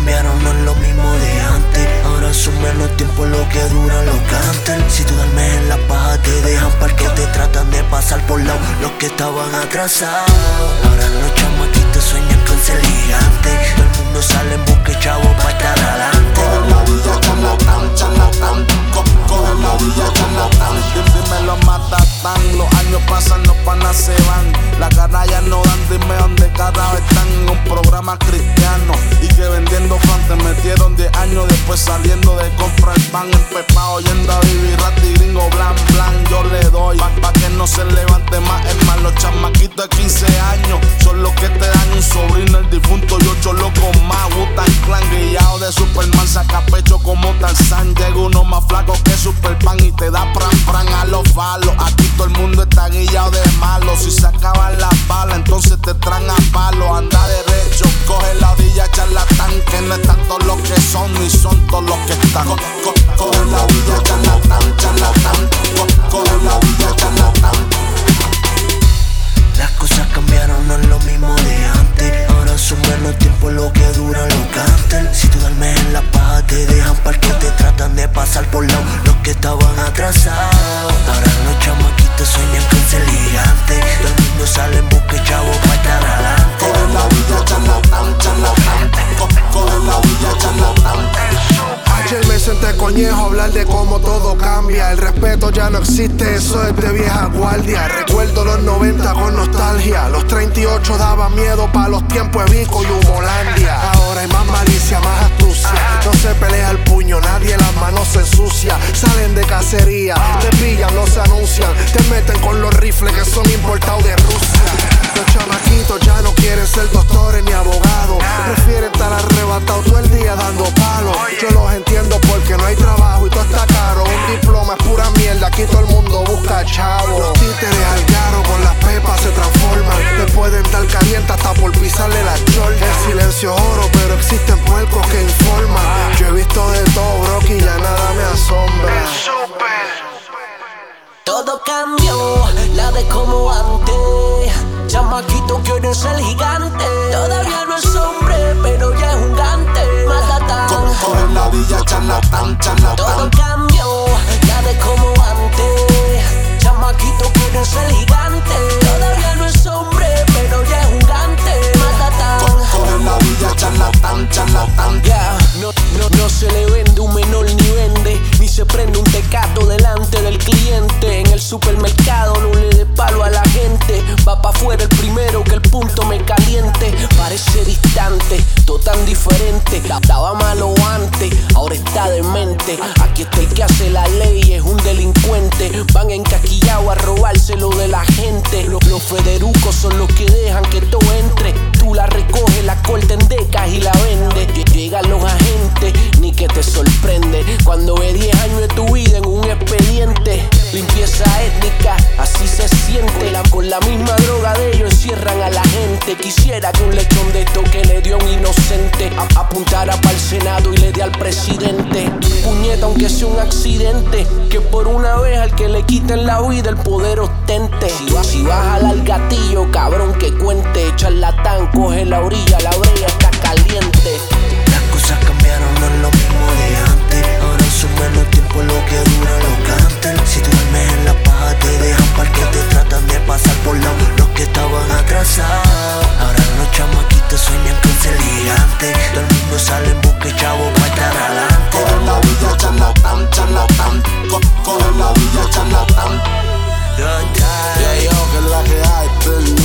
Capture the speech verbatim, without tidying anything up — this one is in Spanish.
cambiaron, no es lo mismo de antes. Ahora son menos tiempo lo que duran los cantes. Si tú duermes en la paja te dejan parque, te tratan de pasar por lado los que estaban atrasados. Ahora los chamaquitos sueñan con ser gigantes. Todo el mundo sale en busca de chavo pa' estar adelante. Coge la villa, charlatán, charlatán. Coge la villa, charlatán. Dime lo matatán. Los años pasan, los panas se van. Las ganas ya no dan, dime dónde carajo están. En un programa cristiano y que vendiendo fan te metieron diez años después saliendo de comprar pan. Empepado oyendo a Bibi Rati Gringo blan blan. Yo le doy pa, pa que no se levante más. Es más, los chamaquitos de quince años son los que te dan un sobrino, el difunto y ocho locos más. Wu-Tang Clan guillado de Superman, saca pecho como Tarzán. Llega uno más flaco que Superpan y te da pran pran a los falos. Aquí todo el mundo está guillado de malo. Si se acaban las balas, entonces te traen a palo. Anda derecho, coge la orilla, charlatán. Que no están todos los que son, ni son todos los que están. Co co coge la orilla, charlatán, charlatán. Co coge la orilla, charlatán. Las cosas cambiaron, no es lo mismo de antes. Ahora son menos tiempo lo que duran los cantes. Si tú duermes en la paja te dejan parque, te tratan de pasar por lado los que estaban atrasados. Ahora los chamaquitos sueñan con ser gigantes. Todo el mundo sale en busca de chavo pa' estar adelante. Coge la villa, charlatán, charlatán. Co coge la villa, charlatán. Ayer me senté coñejo a hablar de cómo todo cambia. El respeto ya no existe, eso es de vieja guardia. Recuerdo los noventa con nostalgia. Los treinta y ocho daban miedo pa' los tiempos de Vico y Humolandia. Ahora hay más malicia, más astucia. No se pelea el puño, nadie las manos se ensucia. Salen de cacería, te pillan, no se anuncian. Te meten con los rifles que son importados de Rusia. Los chamaquitos ya no quieren ser doctores ni abogados. Prefieren estar arrebatados todo el día dando palos. Yo los entiendo porque no hay trabajo y todo está caro. Un diploma es pura mierda, aquí todo el mundo busca chavo. Los títeres al garo con las pepas se transforman. Te pueden dar caliente hasta por pisarle la chorda. El silencio es oro, pero existen puercos que informan. Yo he visto de todo, bro, y ya nada me asombra. Todo cambió, nada es como antes. Chamaquito quiere ser gigante. Todavía no es hombre, pero ya es un gante. Matatán. Coge la villa, charlatán, charlatán. Todo cambió, nada es como antes. Chamaquito quiere ser gigante. Todavía no es hombre, pero ya es un gante. Matatán. Coge la villa, charlatán, charlatán. Yeah. No, no, no se le vende un menor ni vende, ni se prende un tecato delante del cliente. En el supermercado no le dé palo a la gente. Va pa' afuera el primero que el punto me caliente. Parece distante, todo tan diferente. Estaba malo antes, ahora está demente. Aquí está el que hace la ley, es un delincuente. Van encaquillados a robárselo de la gente. Los, los federucos son los que dejan que todo entre. Tú la recoges, la cortas en decas y la vendes. Llegan los agentes, ni que te sorprende cuando ve diez años de tu vida en un expediente. Limpieza étnica, así se siente. La, con la misma droga de ellos encierran a la gente. Quisiera que un lechón de esto que le dio a un inocente a, apuntara para el Senado y le dé al presidente. Puñeta, aunque sea un accidente, que por una vez al que le quiten la vida el poder ostente. Si vas si vas a jalar el gatillo, cabrón, que cuente. Charlatán, coge la orilla, la brea está caliente. Las cosas cambiaron, no es lo mismo de antes. Ahora son menos tiempo lo que duran los cantes. Si tú duermes en la paja te dejan parque, te tratan de pasar por lado los que estaban atrasados. Ahora los chamaquitos sueñan con ser gigantes. Todo el mundo sale en busca de chavo pa' estar adelante. Coge la villa, charlatán, charlatán. Co coge la villa, charlatán. Yeah, yeah. Yeah, yo, que es la que hay,